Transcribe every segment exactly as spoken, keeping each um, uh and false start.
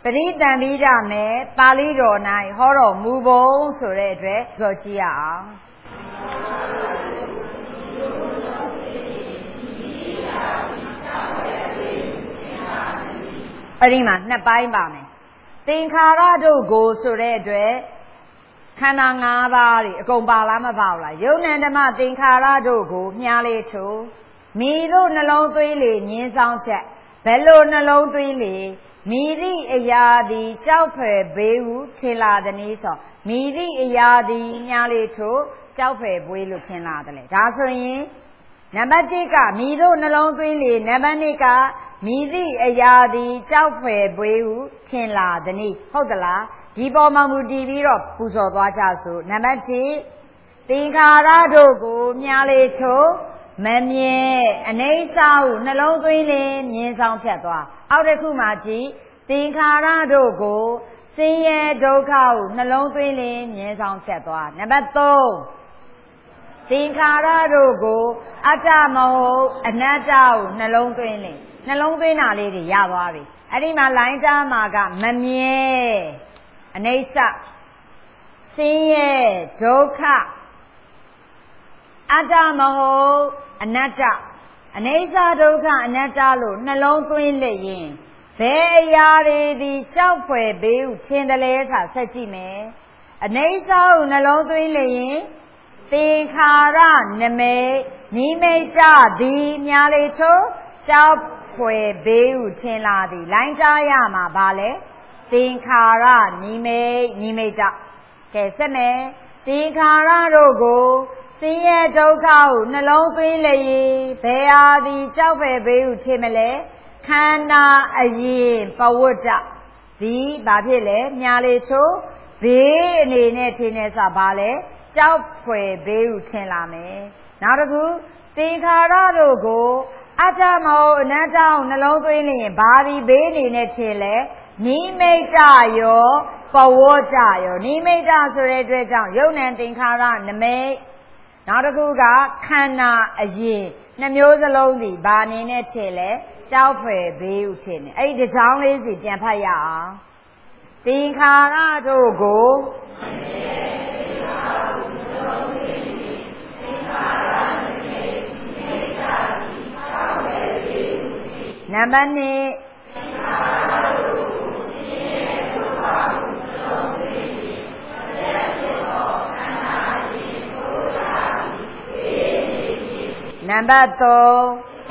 ပရိသံမိဒမေပါဠိတော်၌ဟောတော်မူပုံဆိုတဲ့အတွက်ကြောကြည့်ရအောင်အဲ့ဒီမှာနှစ်ပိုင်းပါမယ်သင်္ခါရတို့ကိုဆိုတဲ့အတွက်ခန္ဓာ၅ပါးတွေအကုန်ပါလားမပါဘူးလားယုံ nant ဓမ္မသင်္ခါရတို့ကိုမြားလေးထိုးမိတို့နှလုံးသွေးလေမြင်းဆောင်ချက်ဘယ်လိုနှလုံးသွေးလေမိသည့်အရာသည်ကြောက်ဖွယ်ဘေးဟုထင်လာသည်နည်းဆိုမိသည့်အရာသည်မြားလေးထိုးကြောက်ဖွယ်ဘေးလို့ထင်လာတယ်လေဒါဆိုရင်နံပါတ်တစ်ကမိတို့နှလုံးသွင်းလေနံပါတ်နှစ်ကမိသည့်အရာသည်ကြောက်ဖွယ်ပွေးဟုထင်လာသည်နည်းဟုတ်သလားဒီပေါ်မှာမူတည်ပြီးတော့ပူဇော်သွားကြစို့နံပါတ်တစ်သင်္ခါရတို့ကိုမြားလေထိုးမမြဲအနိစ္စဟုနှလုံးသွင်းလေမြင်ဆောင်ဖြတ်သွားအောက်တစ်ခုမှာကြည့်သင်္ခါရတို့ကိုဆင်းရဲဒုက္ခဟုနှလုံးသွင်းလေမြင်ဆောင်ဖြတ်သွားနံပါတ်သုံးသင်္ခါရတို့ကိုအတ္တမဟုတ်အနတ္တကိုနှလုံးသွင်းလေနှလုံးသွင်းတာလေးတွေရသွားပြီအဲ့ဒီမှာလိုင်းသားမှာကမမြဲအနိစ္စဆင်းရဲဒုက္ခအတ္တမဟုတ်အနတ္တအနိစ္စဒုက္ခအနတ္တလို့နှလုံးသွင်းလေရင်ဘယ်အရာတွေဒီကြောက်ဖွယ်ဘေးဟုထင်တယ်လဲဆိုတာဆက်ကြည့်မယ်အနိစ္စကိုနှလုံးသွင်းလေရင်သင်္ခါရနမိတ်နိမိတ်တသည်များလေထို့ကြောက်ဖွယ်ဘေးဟုထင်လာသည်လိုင်းကြားရမှာဗာလဲသင်္ခါရနိမိတ်နိမိတ်တကဲဆက်မယ်သင်္ခါရတို့ကိုဆင်းရဲဒုက္ခဟုနှလုံးသွင်းလေဘယ်ဟာသည်ကြောက်ဖွယ်ဘေးဟုထင်မလဲခန္ဓာအရင်ပဝတ္တဒီဘာဖြစ်လဲများလေထို့ဘေးအနေနဲ့ထင်နေဆိုဗာလဲကြောက်ဖွယ်ဘေးဟုထင်လာမယ်နောက်တစ်ခုသင်္ခါရတို့ကိုအတ္တမဟုတ်အနတ္တကိုနှလုံးသွင်းလျင်ဘာဒီဘေးအနေနဲ့ထင်လဲနိမိတ်တယောပဝတ္တယောနိမိတ်တဆိုတဲ့အတွက်ကြောင့်ယုံ nant သင်္ခါရနမိတ်နောက်တစ်ခုကခန္ဓာအရင်နှမျိုးစလုံးဒီဘာအနေနဲ့ထင်လဲကြောက်ဖွယ်ဘေးဟုထင်တယ်အဲ့ဒီကြောင်းလေးစီပြန်ဖတ်ရအောင်သင်္ခါရတို့ကိုနံပါတ်နှစ်နံပါတ်သုံး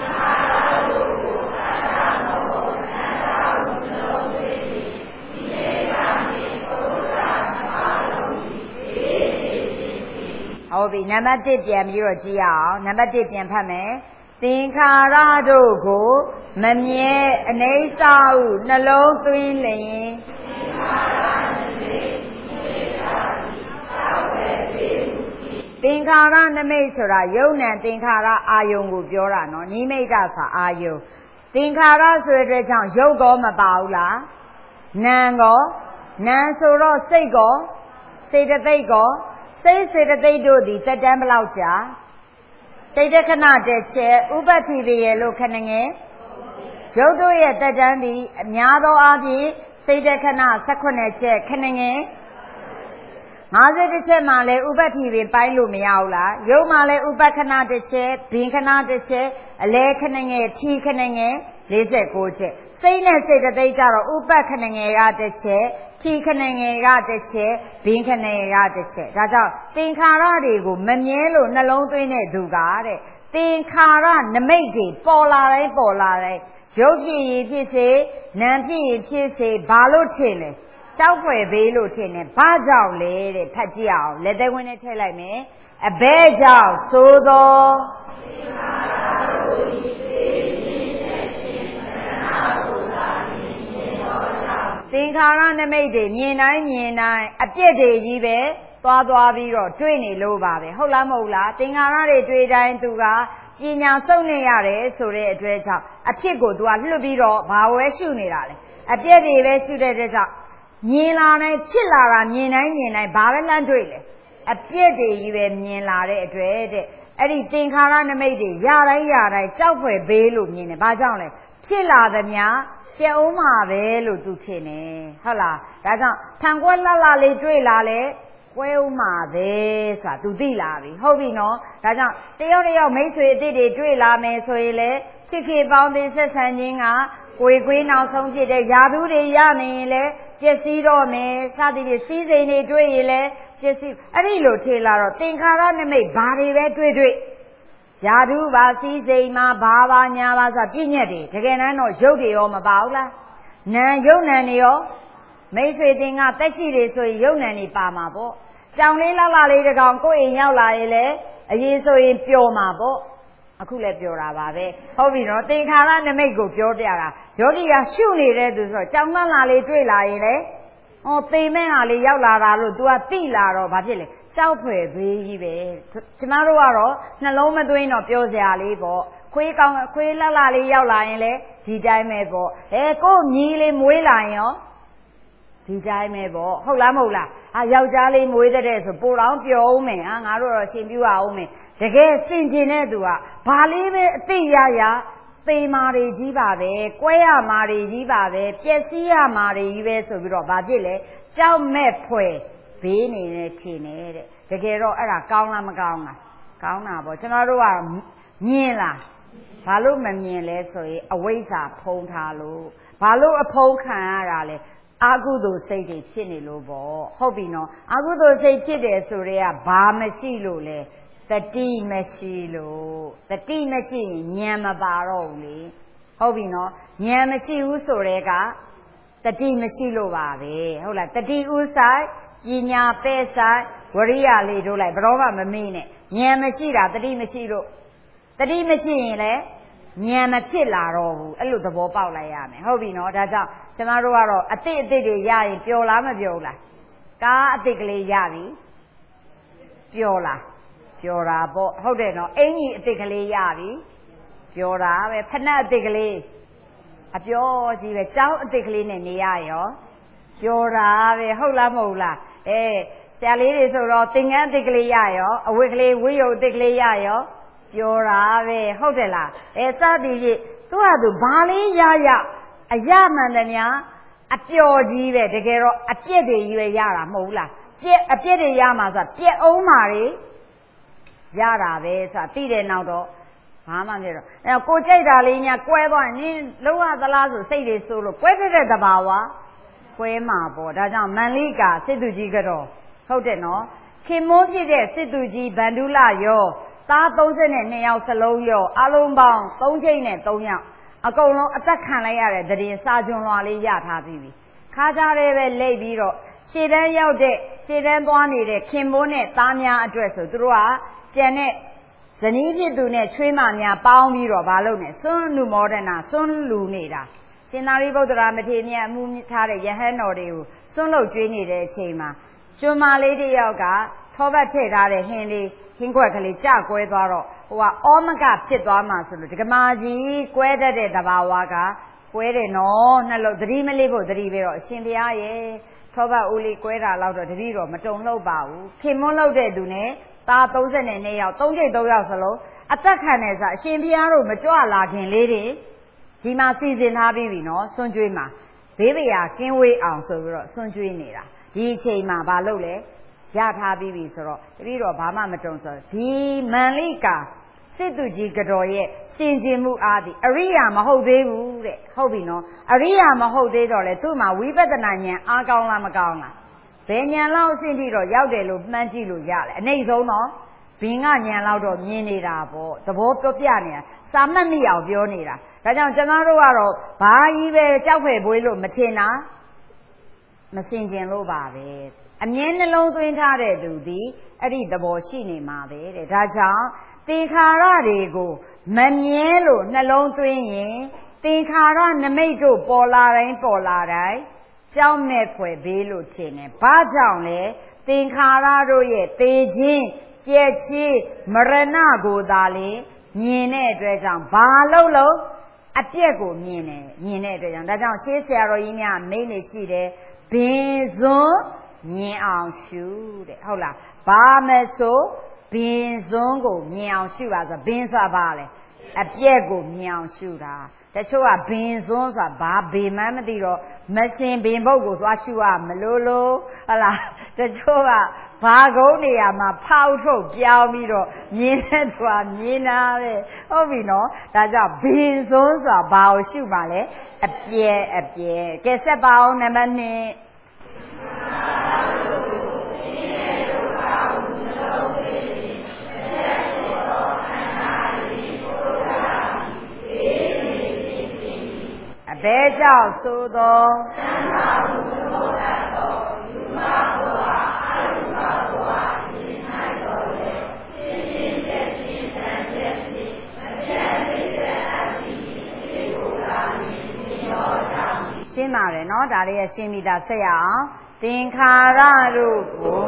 ဟုတ်ပြီနံပါတ်တစ်ပြန်ပြီးတော့ကြည့်ရအောင်နံပါတ်တစ်ပြန်ဖတ်မယ်သင်္ခါရတို့ကိုမမြဲအနိစ္စဟုနှလုံးသွင်းလျင်သင်္ခါရနမိတ်ဆိုတာယုံ nant သင်္ခါရအာယုံကိုပြောတာနော်နိမိတ်တဆိုအာယုံသင်္ခါရဆိုတဲ့အတွက်ကြောင့်ယုတ်ကောမပါဘူးလားနာမ်ကောနာမ်ဆိုတော့စိတ်ကောစေတသိက်ကောစိတ်စေတသိက်တို့သည်သက်တမ်းဘယ်လောက်ကြာစိတ်တခဏတဲ့ချက်ဥပ္ပတ္တိပရေလို့ခဏငယ်ရုပ်တို့ရဲ့တက်တန်းသည်အများသောအားဖြင့်စိတ်တခဏ၁၈ချက်ခဏငယ်၅၁ချက်မှလည်းဥပ္ပတ္တိပင်ပိုင်းလို့မရဘူးလားရုပ်မှလည်းဥပ္ပခဏတစ်ချက်ဘင်ခဏတစ်ချက်အလဲခဏငယ်ထီခဏငယ်၄၉ချက်စိတ်နဲ့စိတ်တသိက်ကြတော့ဥပ္ပခဏငယ်ကတစ်ချက်ထီခဏငယ်ကတစ်ချက်ဘင်ခဏငယ်ကတစ်ချက်ဒါကြောင့်သင်္ခါရတွေကိုမမြဲလို့နှလုံးသွင်းတဲ့သူကတဲ့သင်္ခါရနမိတ်တွေပေါ်လာတိုင်းပေါ်လာတိုင်းရုပ်ဖြစ်ရင်ဖြစ်စေနာမ်ဖြစ်ရင်ဖြစ်စေဘာလို့ထင်လဲကြောက်ဖွယ်ဘေးလို့ထင်တယ်ဘာကြောင့်လဲတဲ့ဖတ်ကြည့်အောင်လက်သေးဝင်နဲ့ထည့်လိုက်မယ်အဘဲကြောင့်သို့သောသင်္ခါရနမိတ်တွေမြင်တိုင်းမြင်တိုင်းအပြစ်တွေကြီးပဲသွားသွားပြီးတော့တွေ့နေလို့ပါပဲဟုတ်လားမဟုတ်လားသင်္ခါရတွေတွေ့တိုင်းသူကပညာစုံနေရတယ်ဆိုတဲ့အတွက်ကြောင့်အဖြစ်ကိုသူကလွတ်ပြီးတော့ဘာဝဲရှုနေတာလဲအပြစ်တွေပဲရှုတဲ့အတွက်ကြောင့်မြင်လာတိုင်းဖြစ်လာတာမြင်တိုင်းမြင်တိုင်းဘာပဲလမ်းတွေ့လဲအပြစ်တွေကြီးပဲမြင်လာတဲ့အတွက်တဲ့အဲ့ဒီသင်္ခါရနမိတ်တွေရတိုင်းရတိုင်းကြောက်ဖွယ်ဘေးလို့မြင်တယ်ဘာကြောင့်လဲဖြစ်လာသမျှပြက်အောင်မှာပဲလို့သူထင်တယ်ဟုတ်လားဒါကြောင့်ဖန်ကွက်လှလှလေးတွေ့လာလေကွဲအောင်မှာပဲဆိုတာသူသိလာပြီဟုတ်ပြီနော်ဒါကြောင့်တယောက်တယောက်မိတ်ဆွေအစ်စ်တွေတွေ့လာမယ်ဆိုရင်လေချစ်ခင်ပေါင်းတဲ့ဆက်ဆံခြင်းကကိုယ်ကွေးနောက်ဆုံးဖြစ်တဲ့ယာသူတွေရနေရင်လေပျက်စီးတော့မယ်စသည်ဖြင့်စီးစိမ်တွေတွေ့ရင်လေပျက်စီးအဲ့ဒီလိုထေလာတော့သင်္ခါရနမိတ်ဘာတွေပဲတွေ့တွေ့ယာသူပါစီးစိမ်မှာဘာပါညာပါဆိုပြည့်ညက်တွေတကယ်တမ်းတော့ရုပ်တွေရောမပါဘူးလားနာရုပ်နာတွေရောမိတ်ဆွေတင်ကတက်ရှိတွေဆိုရင်ရုပ်နာတွေပါမှာပေါ့ကြောင်လေးလှလှလေးတကောင်ကိုယ့်အိမ်ရောက်လာရင်လေအရေးဆိုရင်ပျော်မှာပေါ့အခုလည်းပြောတာပါပဲဟုတ်ပြီနော်သင်္ခါရနမိတ်ကိုပြောပြတာယောဂီကရှုနေတဲ့သူဆိုတော့ကြောင်လှလှလေးတွေ့လာရင်လေဟောပေမဲ့ဟာလေးရောက်လာတာလို့ तू ကတိလာတော့ဘာဖြစ်လဲကြောက်ဖွယ်ဘေးကြီးပဲကျမတို့ကတော့နှလုံးမသွင်းတော့ပြောစရာလေးပေါ့ခွေးကောင်းခွေးလှလှလေးရောက်လာရင်လေဒီတိုင်းပဲပေါ့အဲကို့မြီးလေးမွေးလာရင်ရောဒီတိုင်းပဲပေါ့ဟုတ်လားမဟုတ်လားဟာယောက်ျားလေးမွေးတဲ့ဆိုပိုတော့ပြောအောင်မယ်ဟာငါတို့တော့ရှင်ပြူအောင်မယ်တကယ်စင်ကျင်တဲ့သူကဘာလေးပဲအသိရရသေမာတွေကြီးပါပဲကွဲရမာတွေကြီးပါပဲပျက်စီးရမာတွေကြီးပဲဆိုပြီးတော့ဘာဖြစ်လဲကြောက်မဲ့ဖွယ်ဘေးနေနေထင်နေတဲ့တကယ်တော့အဲ့ဒါကောင်းလားမကောင်းလားကောင်းတာပေါ့ကျွန်တော်တို့ကမြင်လားဘာလို့မမြင်လဲဆိုရင်အဝိဇ္ဇာဖုံးထားလို့ဘာလို့အဖုံးခံရတာလဲအာဟုသို့စိတ်တွေဖြစ်နေလို့ပေါ့ဟုတ်ပြီနော်အာဟုသို့စိတ်ဖြစ်တယ်ဆိုရဲကဘာမရှိလို့လဲတတိမရှိလို့တတိမရှိရင်ဉာဏ်မပါတော့ဘူးလေဟုတ်ပြီနော်ဉာဏ်မရှိဘူးဆိုရဲကတတိမရှိလို့ပါပဲဟုတ်လားတတိဥဆိုင်ပညာပဲ့ဆိုင်ဝရိယလေးတို့လိုက်ဘယ်တော့မှမမေ့နဲ့ဉာဏ်မရှိတာတတိမရှိလို့တတိမရှိရင်လေဉာဏ်မဖြစ်လာတော့ဘူးအဲ့လိုသဘောပေါက်လိုက်ရမယ်ဟုတ်ပြီနော်ဒါကြောင့်ကျမတို့ကတော့အတိတ်အတိတ်တွေရရင်ပျော်လားမပျော်ဘူးလားကားအတိတ်ကလေးရပြီပျော်လားပျော်တာပေါ့ဟုတ်တယ်နော်အင်ကြီးအတိတ်ကလေးရပြီပျော်တာပဲဖနက်အတိတ်ကလေးအပျော်ကြီးပဲကြောင်းအတိတ်ကလေးနဲ့နေရရောပျော်တာပဲဟုတ်လားမဟုတ်လားအဲဆရာလေးတွေဆိုတော့သင်္ကန်းအတိတ်ကလေးရရောအဝတ်ကလေးဝိယုတ်အတိတ်ကလေးရရောပျော်တာပဲဟုတ်တယ်လားအဲစသည်ဖြင့်သူ့ဟာသူဘာလေးရရအရမှန်တယ်များအပျော်ကြီးပဲတကယ်တော့အပြက်တွေကြီးပဲရတာမဟုတ်ဘူးလားပြက်အပြက်တွေရမှာဆိုတာပြက်အောင်မှာတွေရတာပဲဆိုတာသိတဲ့နောက်တော့ဘာမှမဖြစ်တော့အဲကိုကြိုက်တာလေးများကွဲသွားရင်နင်းလုံးဝသလားဆိုစိတ်တွေဆိုးလို့ကွဲတဲ့တဘာဝကွဲမှာပေါ့ဒါကြောင့်မန္လိကာစစ်သူကြီးကတော့ဟုတ်တယ်နော်ခင်မိုးဖြစ်တဲ့စစ်သူကြီးဗန္ဓုလရောသားသုံး၂ယောက်စလုံးရောအလုံးပေါင်းသုံးချိန်နဲ့သုံးယောက်အကုန်လုံးအသက်ခံလိုက်ရတဲ့တည်စာကျွန်းလွာလေးရထားပြီးပြီခါကြတဲ့ပဲလိတ်ပြီးတော့ရှေ့တန်းရောက်တဲ့ရှေ့တန်းသွားနေတဲ့ခင်မိုးနဲ့သားများအတွက်ဆိုသူတို့ကကျန်တဲ့ဇနီးဖြစ်သူနဲ့ချွေးမများပေါင်းပြီးတော့မလုပ်နဲ့စွန်းလူမောဒနာစွန်းလူနေတာရှင်သာရိပုတ္တရာမထေရမြတ်အမှုထားတဲ့ယဟန်တော်တွေကိုစွန်းလုပ်ကျွေးနေတဲ့အချိန်မှာကျွန်းမလေးတယောက်ကထောပတ်ထည့်ထားတဲ့ဟင်းလေးဟင်းခွက်ကလေးကြကွဲသွားတော့ဟိုကအောမကဖြစ်သွားမှဆိုလို့ဒကမာကြီးကွဲတတ်တဲ့တဘာဝကကွဲတယ်နော်နှလုံးသတိမလေးဖို့သတိပဲတော့အရှင်ဘုရားရဲ့ထောပတ်ဦးလေးကွဲတာတော့တတိတော့မတုံလို့ပါဘူးခင်မွန်းလို့တဲ့သူနဲ့သားသုံး၂ယောက်သုံးချိန်သုံးယောက်စလုံးအသက်ခံနေစားအရှင်ဘုရားတို့မကြွလာခင်လေးတွေဒီမှာစီစဉ်ထားပြီးပြီနော်ဆွန့်ကျွေးမှာဘေးပရာကင်းဝေးအောင်ဆိုပြီးတော့ဆွန့်ကျွေးနေတာဒီအချိန်မှာဘာလုပ်လဲရထားပြီးပြီဆိုတော့တပည့်တော်ဘာမှမတုံဆိုဒီမန္လိကာစစ်သူကြီးကတော်ရဲ့စင်ကြင်မှုအားသည်အရိယာမဟုတ်သေးဘူးတဲ့ဟုတ်ပြီနော်အရိယာမဟုတ်သေးတော့လေသူ့မှာဝိပဿနာဉာဏ်အားကောင်းလားမကောင်းလားဘယ်ဉာဏ်လောက်အဆင့်ထိတော့ရောက်တယ်လို့မှန်းကြည့်လို့ရတယ်အနှိမ့်ဆုံးတော့ဘင်ကဉာဏ်လောက်တော့မြင်နေတာပေါ့သဘောပြောပြနေတာစာမှတ်မိအောင်ပြောနေတာဒါကြောင့်ကျမတို့ကတော့ဘာကြီးပဲကြောက်ဖယ်ပွေးလို့မထင်တာမစင်ကြင်လို့ပါပဲအမြဲနှလုံးသွင်းထားတဲ့သူသည်အဲ့ဒီသဘောရှိနေမှာပဲတဲ့ဒါကြောင့်သင်္ခါရတွေကိုမမြဲလို့နှလုံးသွင်းရင်သင်္ခါရနမိတ်တို့ပေါ်လာတိုင်းပေါ်လာတိုင်းကြောက်မဲ့ဖွယ်ဘေးလို့ထင်တယ်ဘာကြောင့်လဲသင်္ခါရတို့ရဲ့သေခြင်းကြက်ချီမရဏကိုသာလေမြင်တဲ့အတွက်ကြောင့်ဘာလို့လို့အပြက်ကိုမြင်တယ်မြင်တဲ့အတွက်ကြောင့်ဒါကြောင့်ရှေးဆရာတော်ကြီးများမိတ်နေရှိတယ်ဘင်စွန်းမြင်အောင်ရှုတဲ့ဟုတ်လားဘာမဆိုဘင်စွန်းကိုမြင်အောင်ရှုပါဆိုဘင်ဆိုတာဘာလဲအပြက်ကိုမြောင်ရှုတာတချို့ကဘင်စွန်းဆိုတာဘာဘင်မှမသိတော့မစင်ဘင်ဘုတ်ကိုသွားရှုရမလို့လို့ဟလာတချို့ကဘာကုန်းနေရာမှာဖောက်ထုတ်ပြောင်းပြီးတော့မြင်တဲ့သူကမြင်တာပဲဟုတ်ပြီနော်ဒါကြောင့်ဘင်စွန်းဆိုတာဘာကိုရှုပါလဲအပြက်အပြက်ကဲဆက်ပါအောင်နံပါတ်နှစ်ဘဲကြောင့်ဆိုသောသံဃာဟုသောတတ်သောလူမဘဝအလူမဘဝဒီ၌တော်လေရှင်းရှင်းပြည့်ရှင်းတန်ပြည့်ရှင်းမပြတ်သေးတဲ့အတိရှိကိုသာမြင်ရောကြောင့်ရှင်းပါတယ်နော်ဒါလေးရရှင်းပြီးသားဆက်ရအောင်သင်္ခါရတို့ကို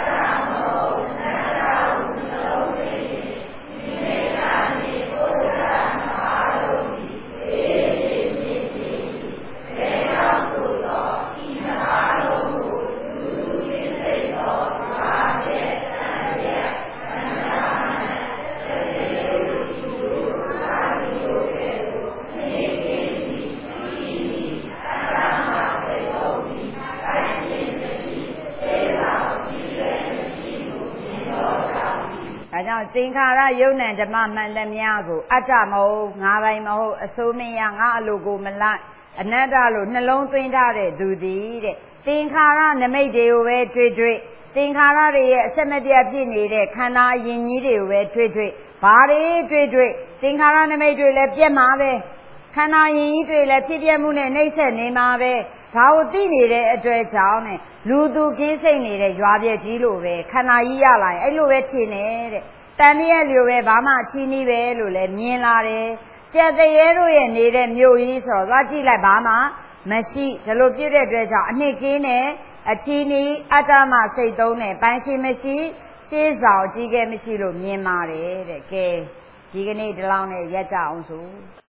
သင်္ခါရယုံနံဓမ္မမှန်သမျှကိုအတ္တမဟုတ်ငါပိုင်မဟုတ်အစိုးမရငါအလိုကိုမလိုက်အနတ္တလို့နှလုံးသွင်းထားတဲ့သူသည်တဲ့သင်္ခါရနမိတ်တွေကိုပဲတွေ့တွေ့သင်္ခါရတွေရဲ့အဆက်မပြတ်ဖြစ်နေတဲ့ခန္ဓာအရင်ကြီးတွေကိုပဲတွေ့တွေ့ဘာတွေတွေ့တွေ့သင်္ခါရနမိတ်တွေလည်းပြတ်မှာပဲခန္ဓာရင်ကြီးတွေလည်းဖြစ်ပြမှုနဲ့နှိမ့်ဆက်နေမှာပဲဒါကိုသိနေတဲ့အတွက်ကြောင့်နဲ့လူသူကင်းစိတ်နေတဲ့ရွာပြည့်ကြီးလိုပဲခန္ဓာကြီးရလာရင်အဲ့လိုပဲထင်နေတဲ့တန်မြက်လိုပဲဘာမှအချီးနှီးပဲလို့လည်းမြင်လာတယ်ကြက်တရေတို့ရဲ့နေတဲ့မြို့ကြီးဆိုတော့သွားကြည့်လိုက်ဘာမှမရှိဒါလိုပြည့်တဲ့အတွက်ကြောင့်အနှစ်ကင်းနဲ့အချီးနှီးအတ္တမစိတ်သုံးနဲ့ပိုင်းရှိမရှိရှေးဆောင်အကြီးကဲမရှိလို့မြင်ပါတယ်တဲ့ကဲဒီကနေ့ဒီလောက်နဲ့ရက်ကြအောင်ဆို